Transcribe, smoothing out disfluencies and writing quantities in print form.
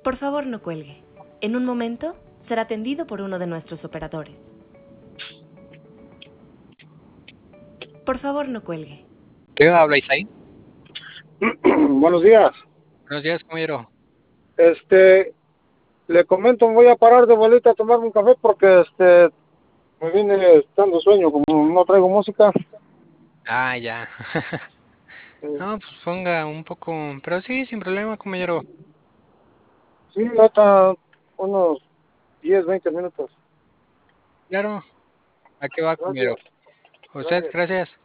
Por favor, no cuelgue. En un momento será atendido por uno de nuestros operadores. Por favor, no cuelgue. ¿Qué habla Isaí? Buenos días. Buenos días, caballero. Le comento, voy a parar de vuelta a tomarme un café porque me viene dando sueño, como no traigo música. Ah, ya. No, pues ponga un poco, pero sí, sin problema, caballero. Sí, hasta unos 10, 20 minutos. Claro, ¿a qué va, caballero? Gracias. Usted, Gracias. gracias.